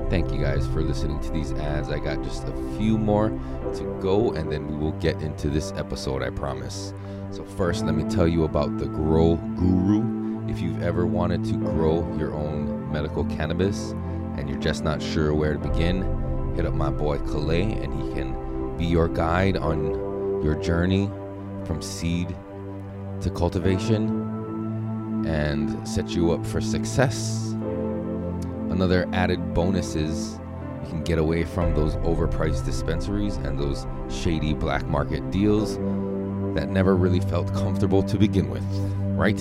Thank you guys for listening to these ads. I got just a few more to go, and then we will get into this episode, I promise. So first, let me tell you about the Grow Guru. If you've ever wanted to grow your own medical cannabis and you're just not sure where to begin, hit up my boy Calais, and he can be your guide on your journey from seed to cultivation and set you up for success. Another added bonus is you can get away from those overpriced dispensaries and those shady black market deals that never really felt comfortable to begin with, right?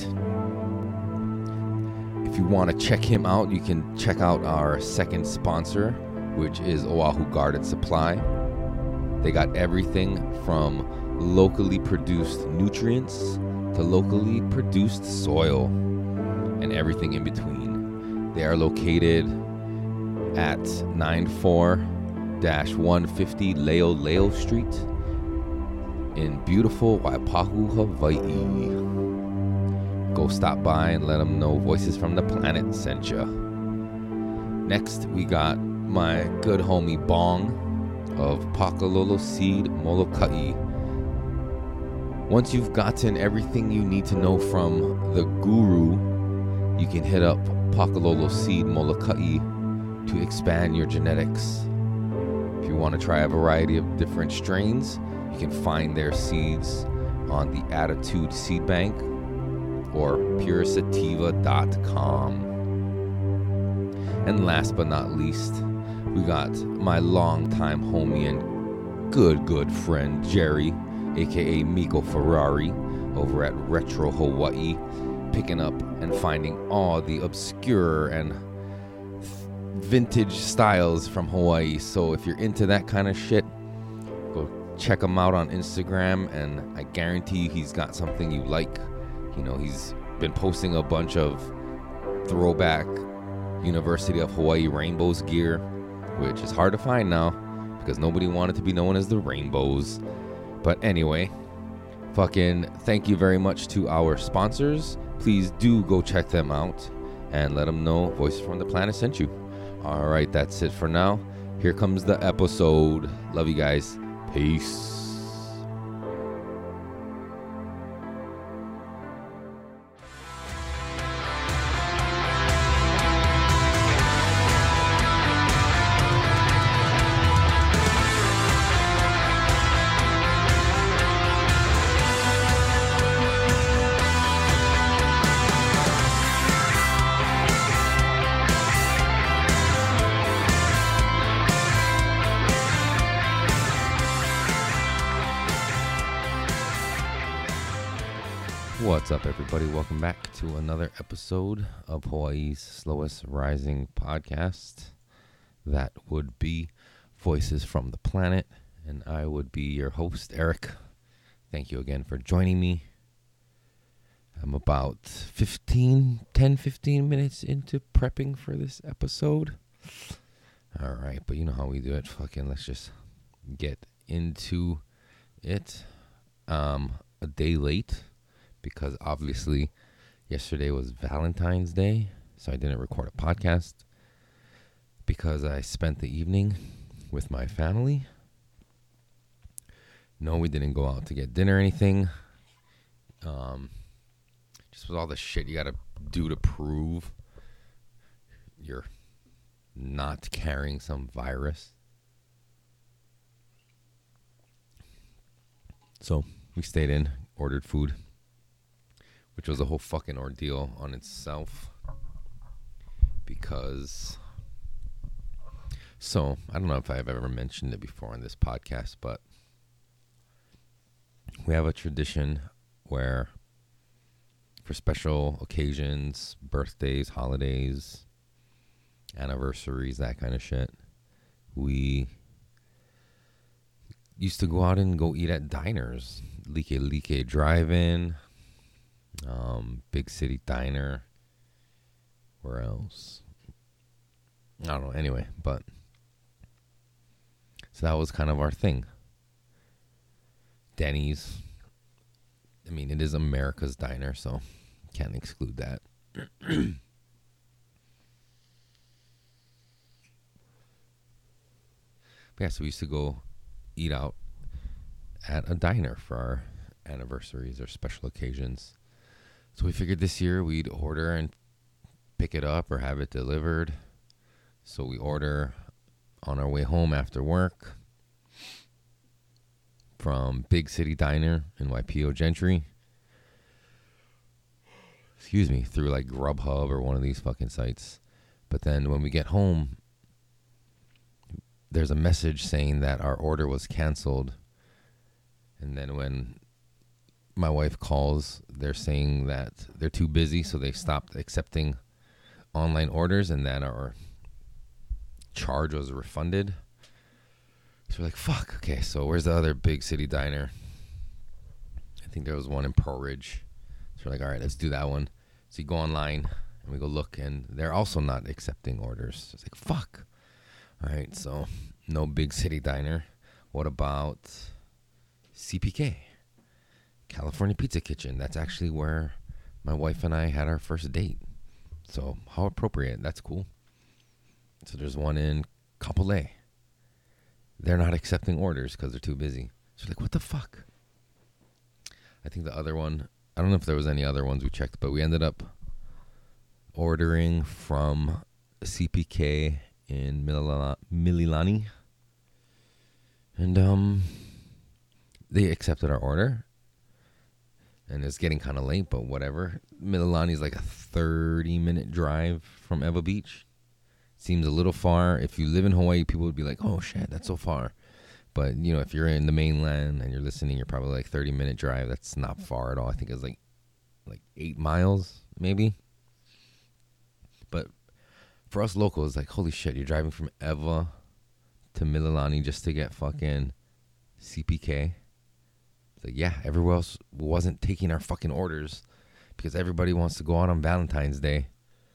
If you want to check him out, you can check out our second sponsor, which is Oahu Garden Supply. They got everything from locally produced nutrients to locally produced soil and everything in between. They are located at 94-150 Leo Street in beautiful Waipahu, Hawaii. Go stop by and let them know Voices from the Planet sent ya. Next, we got my good homie Bong of Pakalolo Seed Molokai. Once you've gotten everything you need to know from the guru, you can hit up Pakalolo Seed Molokai to expand your genetics. If you want to try a variety of different strains, you can find their seeds on the Attitude Seed Bank or puresativa.com. And last but not least, we got my longtime homie and good friend Jerry, aka Miko Ferrari, over at Retro Hawaii, picking up and finding all the obscure and vintage styles from Hawaii. So if you're into that kind of shit, go check him out on Instagram, and I guarantee you he's got something you like. You know, he's been posting a bunch of throwback University of Hawaii Rainbows gear, which is hard to find now because nobody wanted to be known as the Rainbows. But anyway, fucking thank you very much to our sponsors. Please do go check them out and let them know Voices from the Planet sent you. All right, that's it for now. Here comes the episode. Love you guys. Peace. What's up, everybody? Welcome back to another episode of Hawaii's slowest rising podcast. That would be Voices from the Planet, and I would be your host, Eric. Thank you again for joining me. I'm about 10-15 minutes into prepping for this episode. All right, but you know how we do it. Fucking let's just get into it. A day late, because obviously yesterday was Valentine's Day, so I didn't record a podcast because I spent the evening with my family. No, we didn't go out to get dinner or anything. Just with all the shit you gotta do to prove you're not carrying some virus. So we stayed in, ordered food, which was a whole fucking ordeal on itself because, so I don't know if I've ever mentioned it before on this podcast, but we have a tradition where for special occasions, birthdays, holidays, anniversaries, that kind of shit, we used to go out and go eat at diners. Like Drive-In, Big City Diner. Where else? I don't know. Anyway, but so that was kind of our thing. Denny's. I mean, it is America's diner, so can't exclude that. Yeah, so we used to go eat out at a diner for our anniversaries or special occasions. So we figured this year we'd order and pick it up or have it delivered. So we order on our way home after work from Big City Diner in Waipio Gentry. Excuse me, through like Grubhub or one of these fucking sites. But then when we get home, there's a message saying that our order was canceled. And then when my wife calls, they're saying that they're too busy, so they stopped accepting online orders and that our charge was refunded. So we're like, fuck, okay, so where's the other Big City Diner? I think there was one in Pearl Ridge. So we're like, all right, let's do that one. So you go online and we go look, and they're also not accepting orders. So it's like, fuck. All right, so no Big City Diner. What about CPK? California Pizza Kitchen. That's actually where my wife and I had our first date. So how appropriate. That's cool. So there's one in Kapolei. They're not accepting orders because they're too busy. So like, what the fuck? I think the other one, I don't know if there was any other ones we checked, but we ended up ordering from CPK in Mililani. And they accepted our order. And it's getting kind of late, but whatever. Mililani is like a 30-minute drive from Ewa Beach. Seems a little far. If you live in Hawaii, people would be like, oh, shit, that's so far. But, you know, if you're in the mainland and you're listening, you're probably like 30-minute drive. That's not far at all. I think it's like 8 miles, maybe. But for us locals, like, holy shit, you're driving from Ewa to Mililani just to get fucking CPK. It's like, yeah, everyone else wasn't taking our fucking orders because everybody wants to go out on Valentine's Day.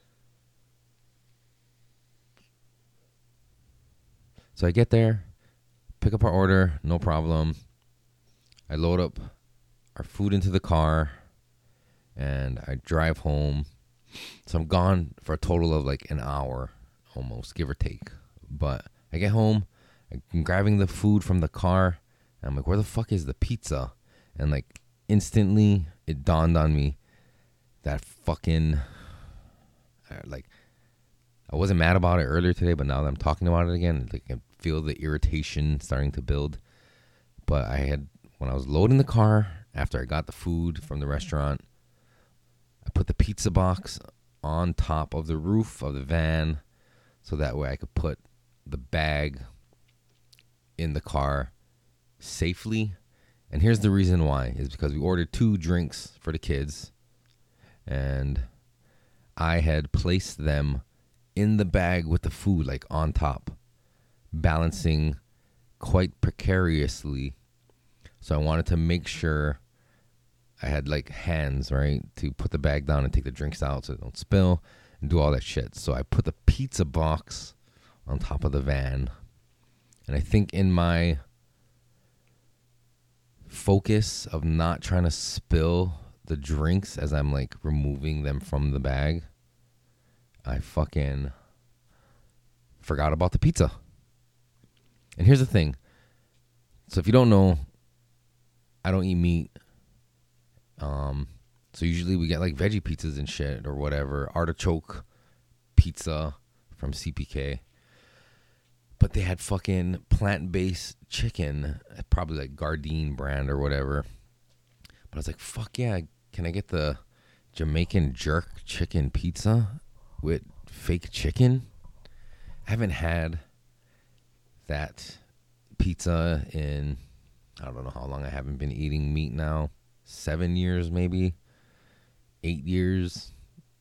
So I get there, pick up our order, no problem. I load up our food into the car, and I drive home. So I'm gone for a total of like an hour, almost, give or take. But I get home, I'm grabbing the food from the car, and I'm like, where the fuck is the pizza? And like instantly it dawned on me that fucking, like, I wasn't mad about it earlier today, but now that I'm talking about it again, like, I can feel the irritation starting to build. But when I was loading the car, after I got the food from the restaurant, I put the pizza box on top of the roof of the van so that way I could put the bag in the car safely. And here's the reason why, is because we ordered 2 drinks for the kids, and I had placed them in the bag with the food, like on top, balancing quite precariously. So I wanted to make sure I had like hands, right, to put the bag down and take the drinks out so they don't spill and do all that shit. So I put the pizza box on top of the van. And I think in my focus of not trying to spill the drinks as I'm like removing them from the bag, I fucking forgot about the pizza. And here's the thing. So if you don't know, I don't eat meat. So usually we get like veggie pizzas and shit or whatever. Artichoke pizza from CPK. But they had fucking plant-based chicken, probably like Gardein brand or whatever. But I was like, fuck yeah, can I get the Jamaican jerk chicken pizza with fake chicken? I haven't had that pizza in, I don't know how long. I haven't been eating meat now. 7 years, maybe 8 years.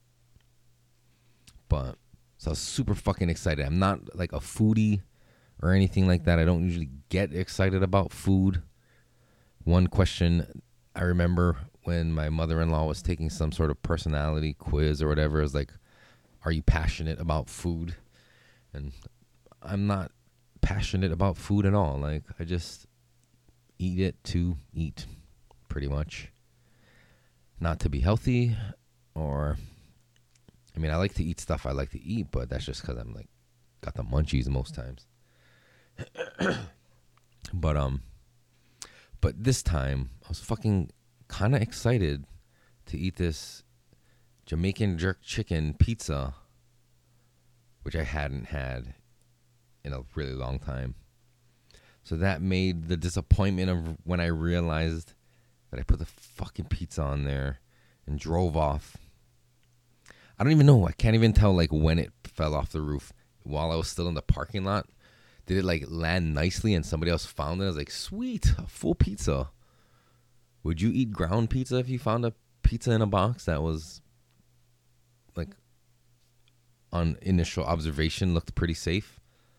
But so I was super fucking excited. I'm not like a foodie or anything like that. I don't usually get excited about food. One question I remember when my mother-in-law was taking some sort of personality quiz or whatever, it was like, are you passionate about food? And I'm not passionate about food at all. Like, I just eat it to eat, pretty much. Not to be healthy, or, I mean, I like to eat stuff I like to eat, but that's just because I'm like, got the munchies most times. But this time I was fucking kind of excited to eat this Jamaican jerk chicken pizza, which I hadn't had in a really long time. So that made the disappointment of when I realized that I put the fucking pizza on there and drove off. I don't even know. I can't even tell like when it fell off the roof while I was still in the parking lot. Did it like land nicely and somebody else found it? I was like, sweet, a full pizza. Would you eat ground pizza if you found a pizza in a box that was like on initial observation looked pretty safe?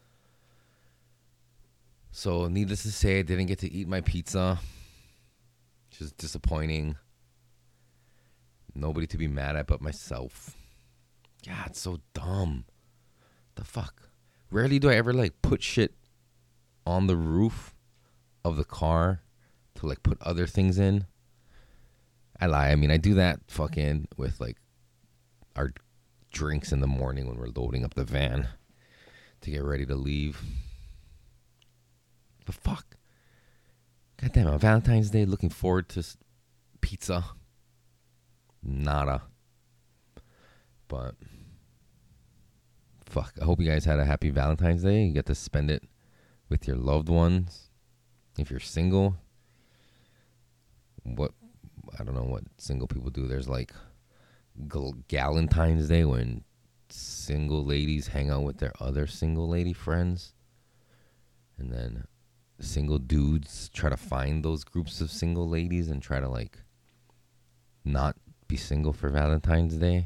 So needless to say, I didn't get to eat my pizza. Which is disappointing. Nobody to be mad at but myself. Yeah, it's so dumb. The fuck? Rarely do I ever like put shit on the roof of the car to like put other things in. I lie. I mean, I do that fucking with like our drinks in the morning when we're loading up the van to get ready to leave. But fuck. Goddamn, on Valentine's Day, looking forward to pizza. Nada. But fuck, I hope you guys had a happy Valentine's Day. You get to spend it with your loved ones. If you're single, I don't know what single people do. There's like Galentine's Day when single ladies hang out with their other single lady friends. And then single dudes try to find those groups of single ladies and try to like not be single for Valentine's Day.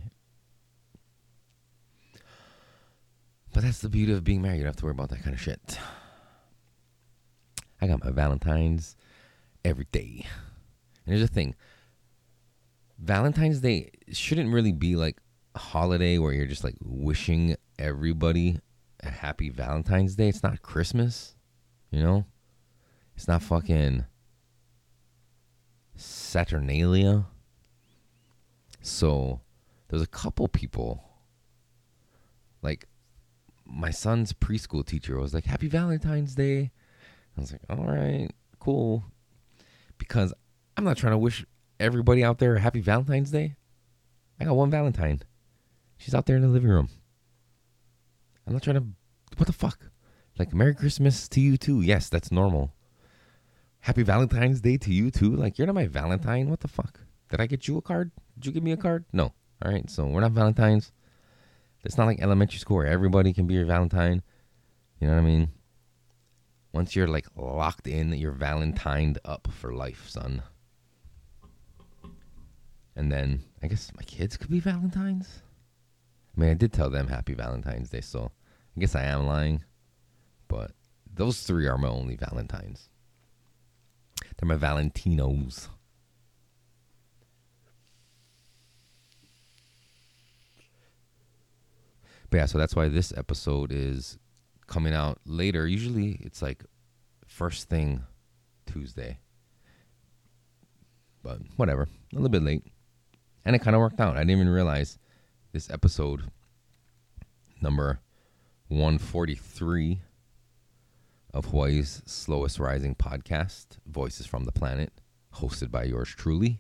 But that's the beauty of being married. You don't have to worry about that kind of shit. I got my Valentine's every day. And here's the thing. Valentine's Day shouldn't really be like a holiday where you're just like wishing everybody a happy Valentine's Day. It's not Christmas, you know? It's not fucking Saturnalia. So there's a couple people, like my son's preschool teacher was like, Happy Valentine's Day. I was like, all right, cool. Because I'm not trying to wish everybody out there a happy Valentine's Day. I got one Valentine. She's out there in the living room. I'm not trying to, what the fuck? Like, Merry Christmas to you too. Yes, that's normal. Happy Valentine's Day to you too. Like, you're not my Valentine. What the fuck? Did I get you a card? Did you give me a card? No. All right, so we're not Valentines. It's not like elementary school where everybody can be your Valentine. You know what I mean? Once you're like locked in, you're Valentined up for life, son. And then I guess my kids could be Valentines. I mean, I did tell them Happy Valentine's Day, so I guess I am lying. But those three are my only Valentines. They're my Valentinos. But yeah, so that's why this episode is coming out later. Usually it's like first thing Tuesday. But whatever. A little bit late. And it kind of worked out. I didn't even realize this episode, number 143 of Hawaii's slowest rising podcast, Voices from the Planet, hosted by yours truly.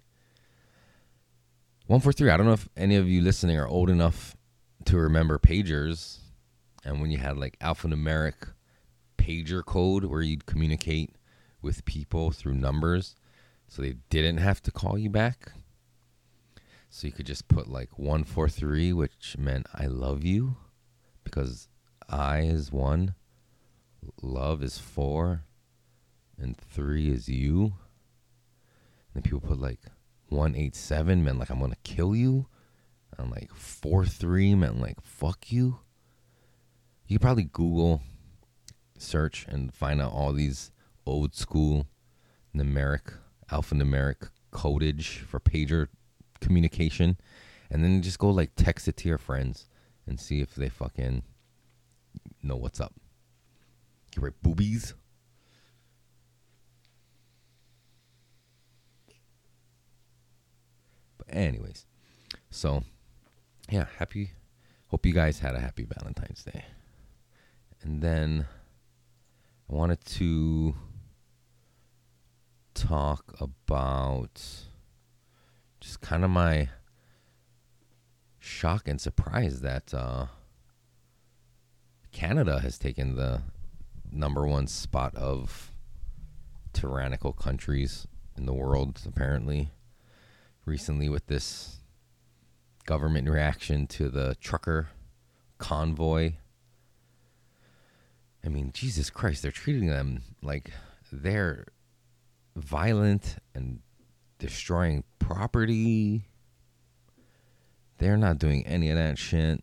143. I don't know if any of you listening are old enough to remember pagers, and when you had like alphanumeric pager code where you'd communicate with people through numbers so they didn't have to call you back. So you could just put like 143, which meant I love you, because I is 1, love is 4, and 3 is you. And then people put like 187 meant like I'm gonna kill you. And like 43 meant like fuck you. You could probably Google search and find out all these old school alphanumeric codage for pager communication, and then just go like text it to your friends and see if they fucking know what's up. You write boobies. But anyways, so yeah, hope you guys had a happy Valentine's Day. And then I wanted to talk about just kind of my shock and surprise that Canada has taken the number one spot of tyrannical countries in the world, apparently, recently with this government reaction to the trucker convoy. I mean, Jesus Christ, they're treating them like they're violent and destroying property. They're not doing any of that shit.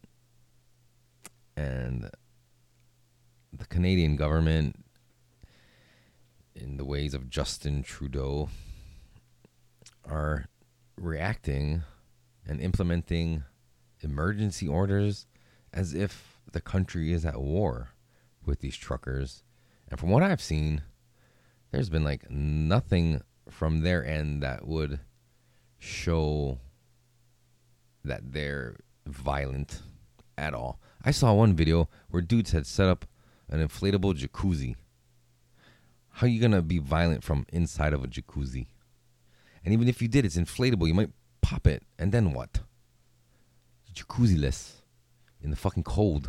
And the Canadian government, in the ways of Justin Trudeau, are reacting and implementing emergency orders as if the country is at war with these truckers. And from what I've seen, there's been like nothing from their end that would show that they're violent at all. I saw one video where dudes had set up an inflatable jacuzzi. How are you going to be violent from inside of a jacuzzi? And even if you did, it's inflatable. You might pop it. And then what? Jacuzzi-less. In the fucking cold.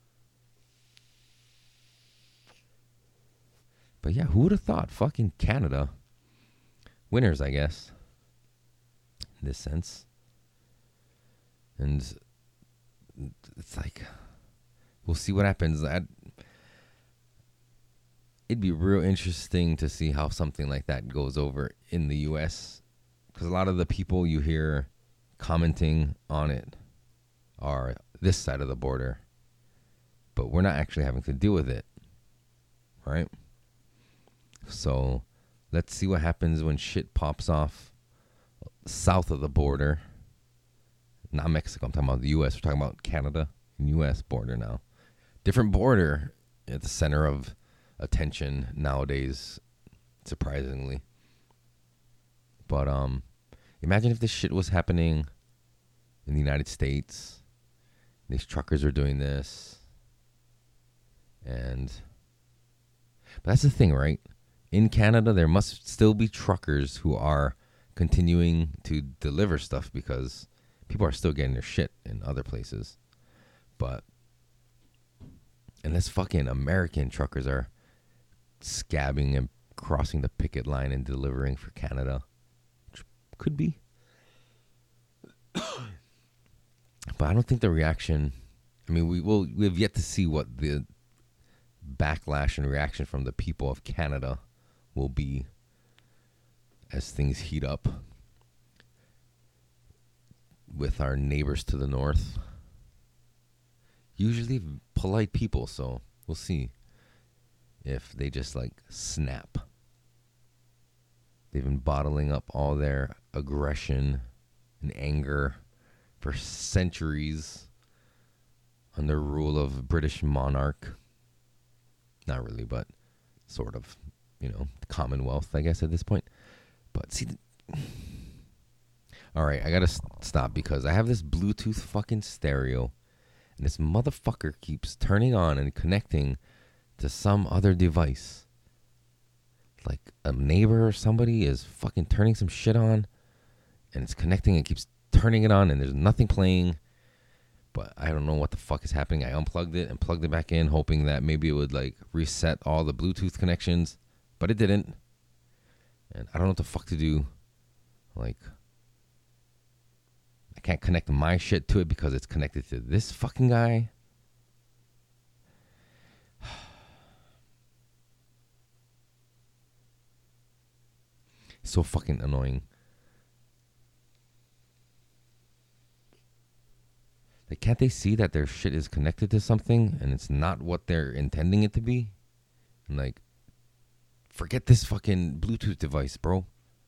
But yeah, who would have thought? Fucking Canada. Winners, I guess. In this sense. And it's like, we'll see what happens. It'd be real interesting to see how something like that goes over in the U.S. Because a lot of the people you hear commenting on it are this side of the border. But we're not actually having to deal with it. Right? So let's see what happens when shit pops off south of the border. Not Mexico, I'm talking about the U.S. We're talking about Canada and U.S. border now. Different border at the center of attention nowadays, surprisingly. But imagine if this shit was happening in the United States. These truckers are doing this. But that's the thing, right? In Canada, there must still be truckers who are continuing to deliver stuff because people are still getting their shit in other places. But unless fucking American truckers are scabbing and crossing the picket line and delivering for Canada, which could be. But I don't think the reaction, I mean, we have yet to see what the backlash and reaction from the people of Canada will be as things heat up with our neighbors to the north. Usually polite people, so we'll see if they just like snap. They've been bottling up all their aggression and anger for centuries under rule of British monarch. Not really, but sort of, Commonwealth, I guess, at this point. But see, all right, I gotta stop because I have this Bluetooth fucking stereo, and this motherfucker keeps turning on and connecting to some other device. Like a neighbor or somebody is fucking turning some shit on, and it's connecting and keeps turning it on, and there's nothing playing. But I don't know what the fuck is happening. I unplugged it and plugged it back in, hoping that maybe it would like reset all the Bluetooth connections, but it didn't. And I don't know what the fuck to do. Like, I can't connect my shit to it because it's connected to this fucking guy. So fucking annoying. Like, can't they see that their shit is connected to something and it's not what they're intending it to be? And like, forget this fucking Bluetooth device, bro.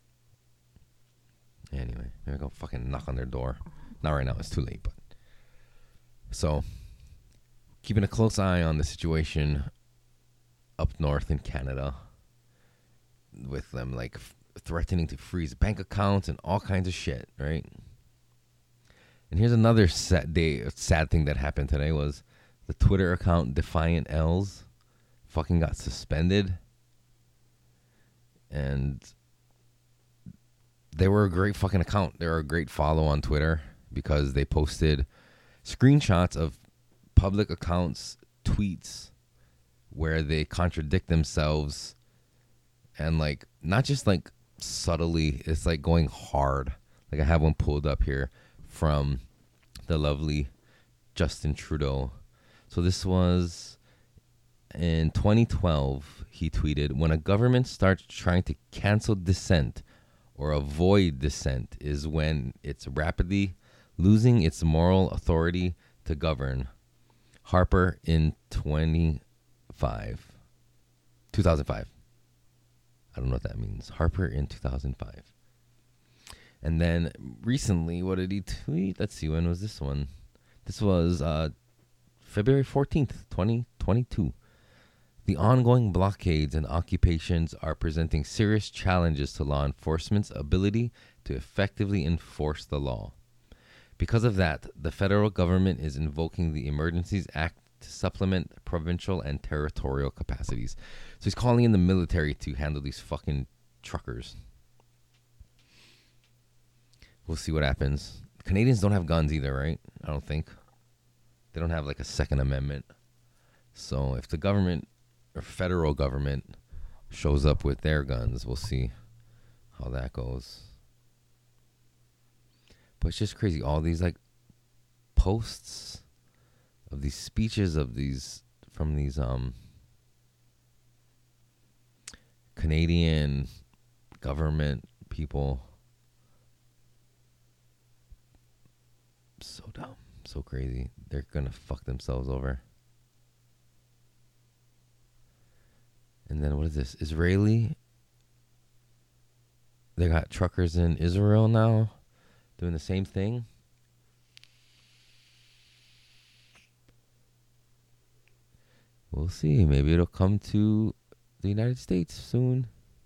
Anyway, maybe I'll go fucking knock on their door. Not right now, it's too late, but. So, keeping a close eye on the situation up north in Canada with them like threatening to freeze bank accounts and all kinds of shit, right? And here's another sad thing that happened today was the Twitter account Defiant L's fucking got suspended. And they were a great fucking account. They were a great follow on Twitter because they posted screenshots of public accounts, tweets where they contradict themselves and like not just like subtly, it's like going hard. Like I have one pulled up here from the lovely Justin Trudeau. So this was in 2012. He tweeted, "When a government starts trying to cancel dissent or avoid dissent is when it's rapidly losing its moral authority to govern." Harper in 2005. I don't know what that means. Harper in 2005. And then recently, what did he tweet? Let's see, when was this one? This was February 14th, 2022. "The ongoing blockades and occupations are presenting serious challenges to law enforcement's ability to effectively enforce the law. Because of that, the federal government is invoking the Emergencies Act to supplement provincial and territorial capacities." So he's calling in the military to handle these fucking truckers. We'll see what happens. Canadians don't have guns either, right? I don't think. They don't have like a Second Amendment. So if the government or federal government shows up with their guns, we'll see how that goes. But it's just crazy. All these like posts of these speeches of these from these Canadian government people. So dumb. So crazy. They're gonna fuck themselves over. And then what is this? Israeli. They got truckers in Israel now doing the same thing. We'll see. Maybe it'll come to the United States soon.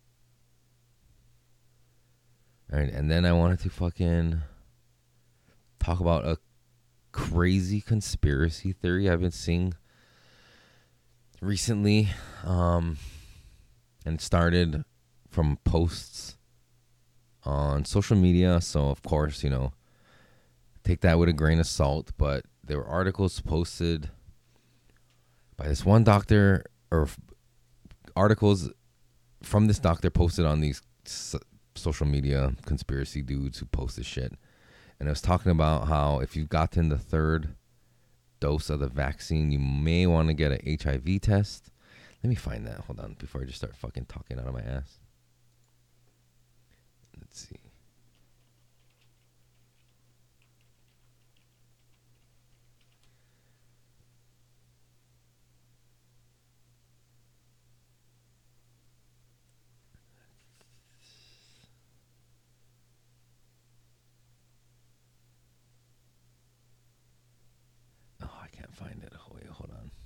All right, and then I wanted to fucking talk about a crazy conspiracy theory I've been seeing recently. And it started from posts on social media. So, of course, take that with a grain of salt. But there were articles posted by this one doctor, or articles from this doctor posted on these social media conspiracy dudes who post this shit. And I was talking about how if you've gotten the third dose of the vaccine, you may want to get an HIV test. Let me find that. Hold on, before I just start fucking talking out of my ass. Let's see. Find it. Oh, wait, hold on.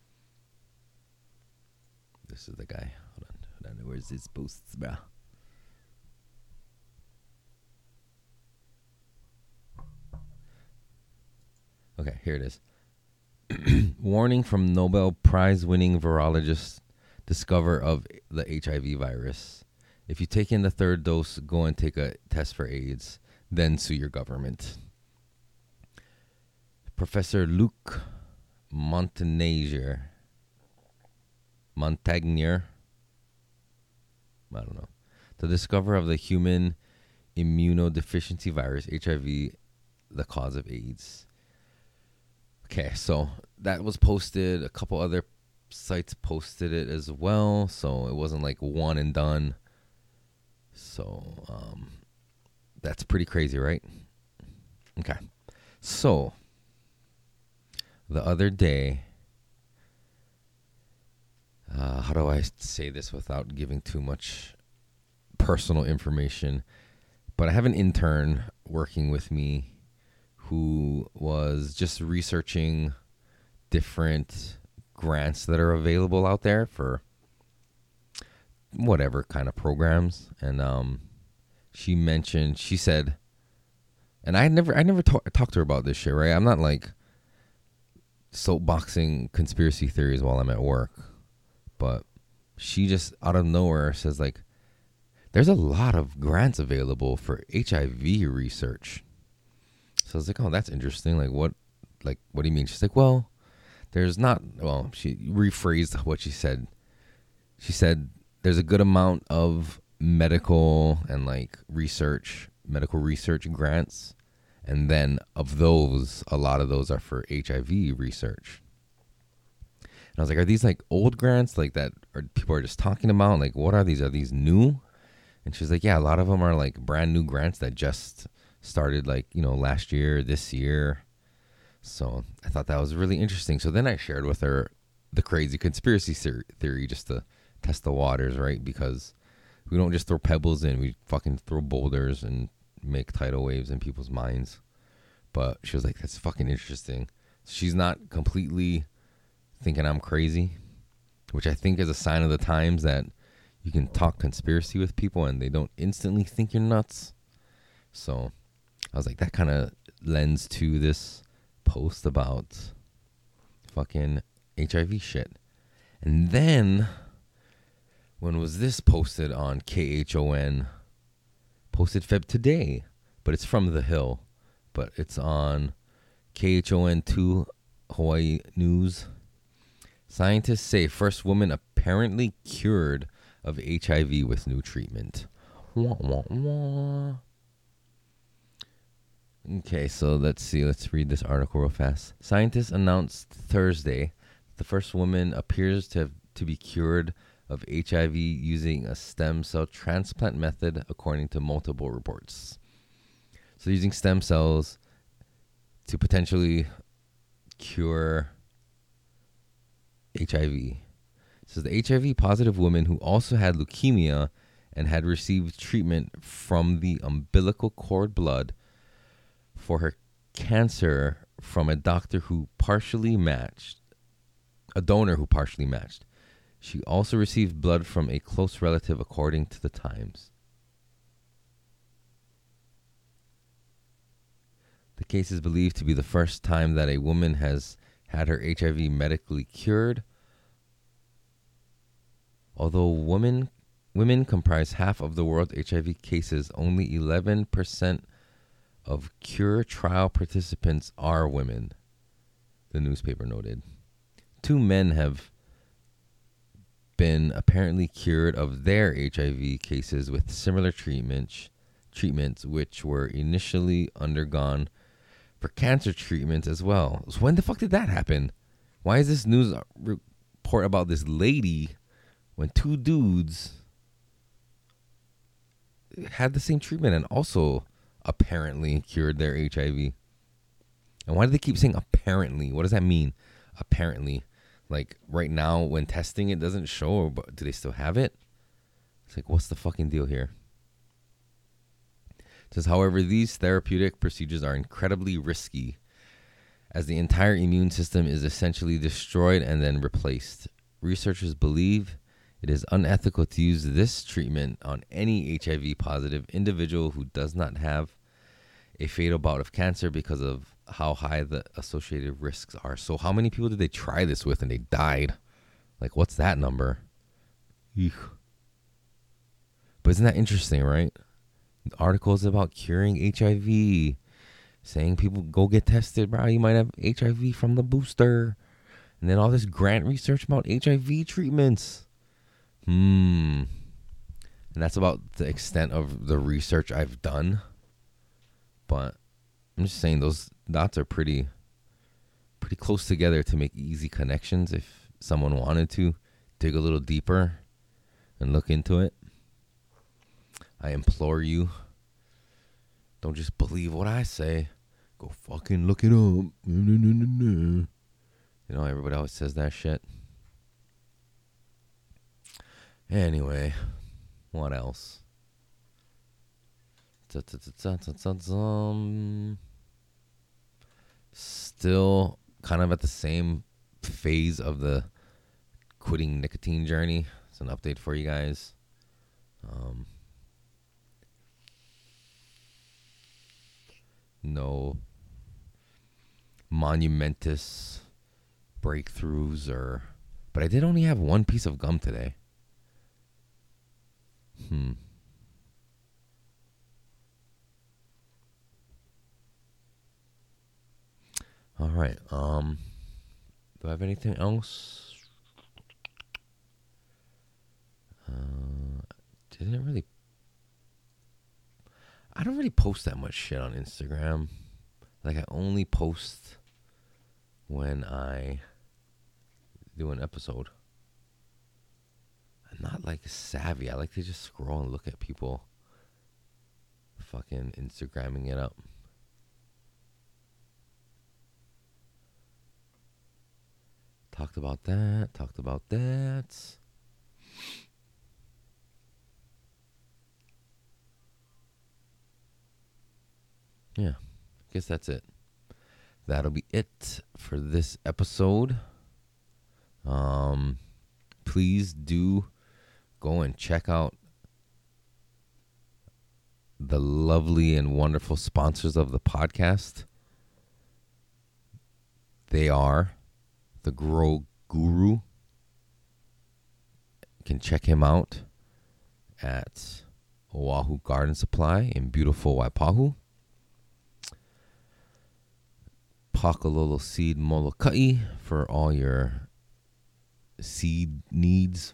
This is the guy. Hold on. Where's his posts, bro? Okay, here it is. Warning from Nobel Prize-winning virologist discoverer of the HIV virus. If you take in the third dose, go and take a test for AIDS, then sue your government. Professor Luc Montagnier, I don't know, the discoverer of the human immunodeficiency virus, HIV, the cause of AIDS. Okay, so that was posted. A couple other sites posted it as well, so it wasn't like one and done. So that's pretty crazy, right? Okay, so the other day, how do I say this without giving too much personal information? But I have an intern working with me who was just researching different grants that are available out there for whatever kind of programs. And she said, and I never talked to her about this shit, right? I'm not like soapboxing conspiracy theories while I'm at work. But she just out of nowhere says like, there's a lot of grants available for HIV research. So I was like, oh, that's interesting. What do you mean? She's like, well, there's not, well, she rephrased what she said. She said there's a good amount of medical and medical research grants. And then of those, a lot of those are for HIV research. And I was like, are these like old grants like that or people are just talking about? Like, what are these? Are these new? And she's like, yeah, a lot of them are like brand new grants that just started last year, this year. So I thought that was really interesting. So then I shared with her the crazy conspiracy theory just to test the waters, right? Because we don't just throw pebbles in, we fucking throw boulders and make tidal waves in people's minds. But she was like, that's fucking interesting. She's not completely thinking I'm crazy, which I think is a sign of the times that you can talk conspiracy with people and they don't instantly think you're nuts. So I was like, that kind of lends to this post about fucking HIV shit. And then when was this posted on KHON? Posted Feb today, but it's from The Hill, but it's on KHON2 Hawaii News. Scientists say first woman apparently cured of HIV with new treatment. Wah, wah, wah. Okay, so let's see. Let's read this article real fast. Scientists announced Thursday the first woman appears to be cured of HIV using a stem cell transplant method, according to multiple reports. So using stem cells to potentially cure HIV. So the HIV positive woman who also had leukemia and had received treatment from the umbilical cord blood for her cancer from a donor who partially matched. She also received blood from a close relative, according to the Times. The case is believed to be the first time that a woman has had her HIV medically cured. Although women comprise half of the world's HIV cases, only 11% of cure trial participants are women, the newspaper noted. 2 men have been apparently cured of their HIV cases with similar treatments which were initially undergone for cancer treatments as well. So when the fuck did that happen? Why is this news report about this lady when 2 dudes had the same treatment and also apparently cured their HIV? And why do they keep saying apparently? What does that mean? Apparently. Like right now when testing it doesn't show, but do they still have it? It's like, what's the fucking deal here? It says, however, these therapeutic procedures are incredibly risky as the entire immune system is essentially destroyed and then replaced. Researchers believe it is unethical to use this treatment on any HIV positive individual who does not have a fatal bout of cancer because of how high the associated risks are. So how many people did they try this with and they died? Like, what's that number? Eek. But isn't that interesting, right? Articles about curing HIV, saying people go get tested, bro. You might have HIV from the booster. And then all this grant research about HIV treatments. And that's about the extent of the research I've done. But I'm just saying those dots are pretty close together to make easy connections if someone wanted to dig a little deeper and look into it. I implore you, don't just believe what I say. Go fucking look it up. You know, everybody always says that shit. Anyway, what else? Still kind of at the same phase of the quitting nicotine journey. It's an update for you guys. No monumentous breakthroughs or But I did only have one piece of gum today. All right. Do I have anything else? I don't really post that much shit on Instagram. Like, I only post when I do an episode. I'm not like savvy. I like to just scroll and look at people fucking Instagramming it up. Talked about that. Yeah, I guess that's it. That'll be it for this episode. Please do go and check out the lovely and wonderful sponsors of the podcast. They are the Grow Guru. You can check him out at Oahu Garden Supply in beautiful Waipahu. Pakalolo Seed Molokai for all your seed needs.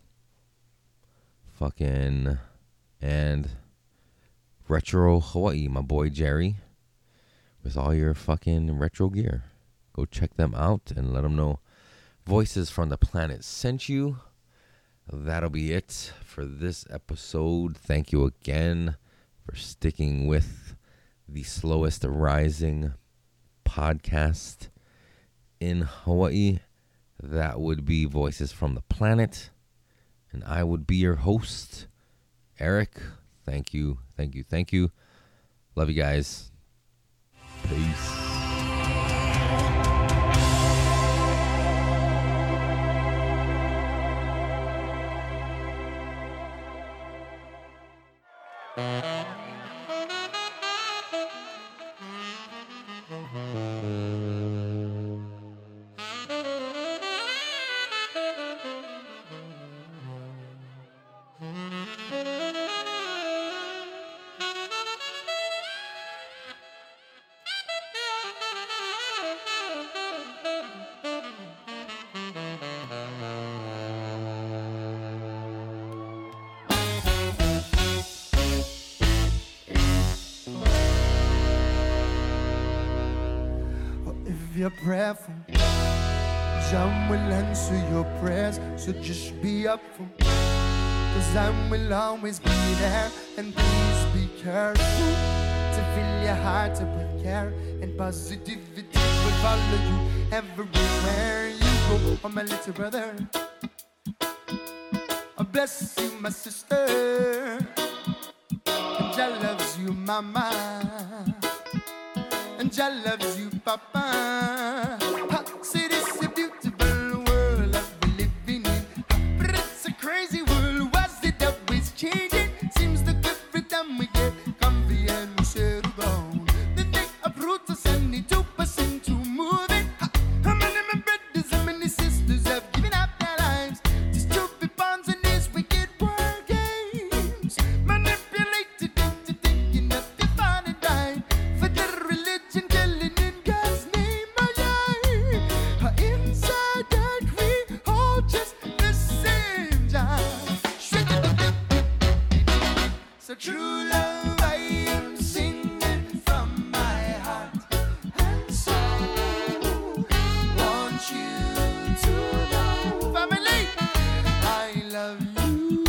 And Retro Hawaii, my boy Jerry, with all your fucking retro gear. Go check them out and let them know Voices from the Planet sent you. That'll be it for this episode. Thank you again for sticking with the slowest rising podcast in Hawaii. That would be Voices from the Planet. And I would be your host, Eric. Thank you. Love you guys. Peace. You're prayerful, John will answer your prayers, so just be up for, 'cause I will always be there. And please be careful to fill your heart up with care, and positivity will follow you everywhere you go. Oh, my little brother, oh, bless you, my sister, and Jah loves you, mama, and Jah loves you, papa. Ha, see, this is a beautiful world that we living in, but it's a crazy world. Was it always changing? Seems like every time we get comfy and we settle down, they take uproot us and need 2% to move it. Ha, how many my brothers, how many sisters have given up their lives just to be pawns in these wicked war games, manipulated into thinking that they found it right for their religion, killing in God's name. Oh yeah, inside that we all just the same job. So true love, I am singing from my heart and soul. Want you to know, family, I love you.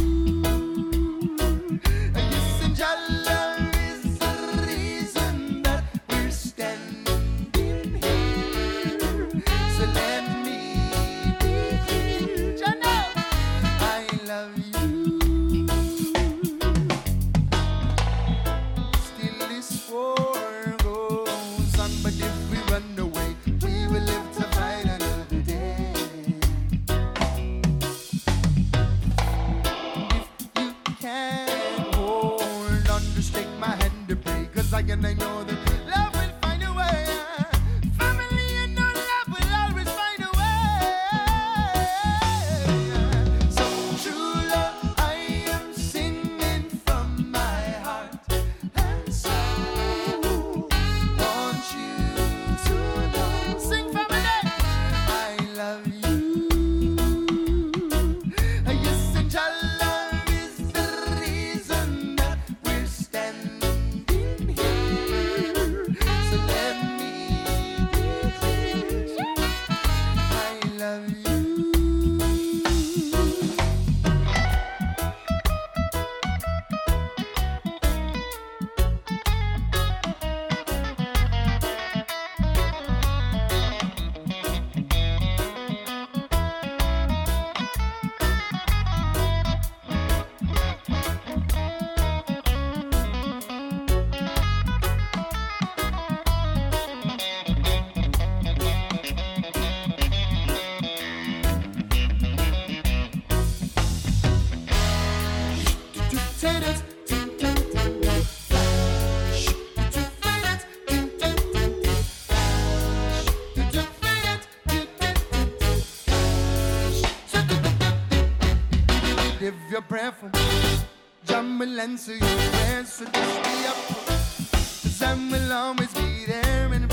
Yes, and your love is the reason that we're standing here. So let me be clear, you know, I love you. potatoes. Tin, tin, tin, tin. Flash to fire. Tin, tin, tin, tin. Flash to fire. Tin, tin, tin, tin. Flash. Live your prayer for Jah will answer your prayers, so just be up. 'Cause I will always be there and